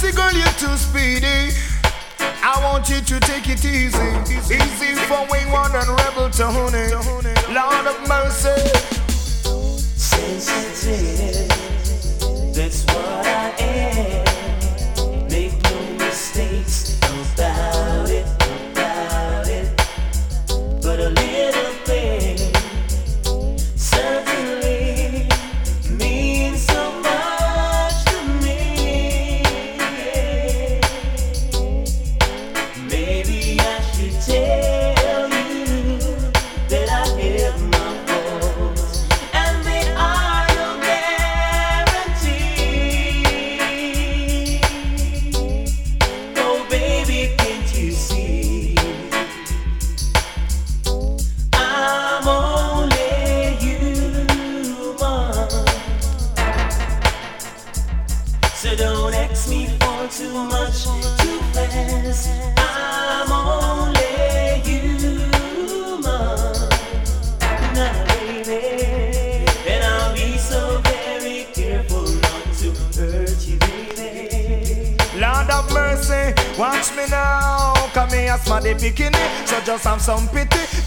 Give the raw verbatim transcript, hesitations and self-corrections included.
see, girl, you're too speedy. I want you to take it easy. Easy for wayward and rebel Tony. Lord of mercy. Sensitive, that's what I am. Make no mistakes about it, about it. But a little thing certainly means so much to me. Maybe I should tell you that I have my faults, and they are no guarantee. Oh baby, can't you see? I'm only human, so don't ask me for too much too fast. I'm only human, now baby, and I'll be so very careful not to hurt you, baby. Lord of mercy, watch me now. Come here, smarty bikini. So just have some pity.